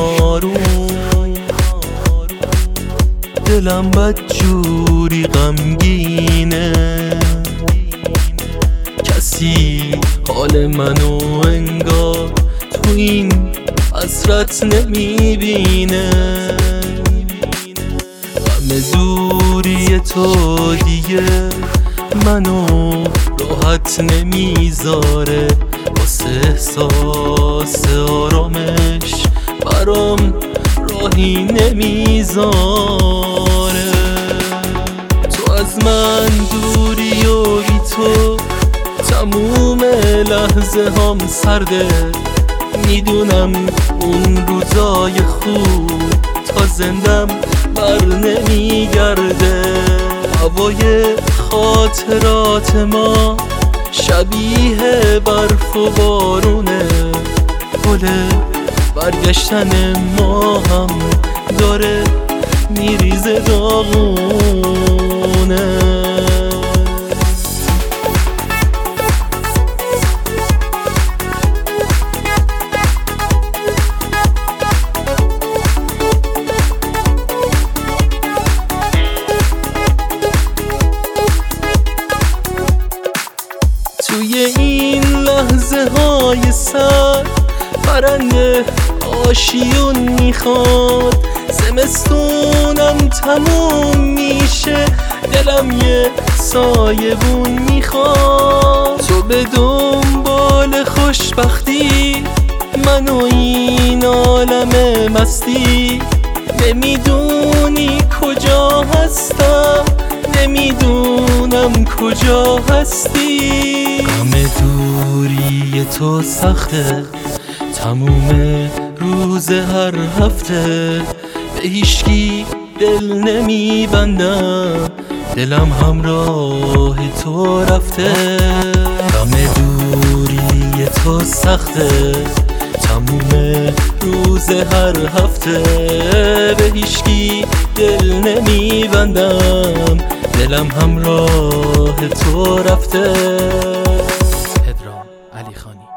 آروم، دلم بدجوری غمگینه. کسی حال منو انگار تو این حسرت نمیبینه. غم دوری تو دیگه منو راحت نمیذاره، واسه احساس آرامش برام راهی نمیذاره. تو از من دوری و بی تو تموم لحظه هام سرده. میدونم اون روزای خوب تا زندم بر نمیگرده. هوای خاطرات ما شبیه برف و بارونه، گل برگشتن ما هم داره میریزه داغونه. توی این لحظه های سر پرنده آشیون میخواد. زمستونم تموم میشه، دلم یه سایبون میخواد. تو به دنبال خوشبختی، من و این عالم مستی. نمیدونی کجا هستم، نمیدونم کجا هستی. غم دوری تو سخته، تموم روز هر هفته. به هیچکی دل نمیبندم، دلم همراه تو رفته. غم دوری تو سخته، تموم روز هر هفته. به هیچکی دل نمیبندم، دلم همراه تو رفته. پدرام علیخانی.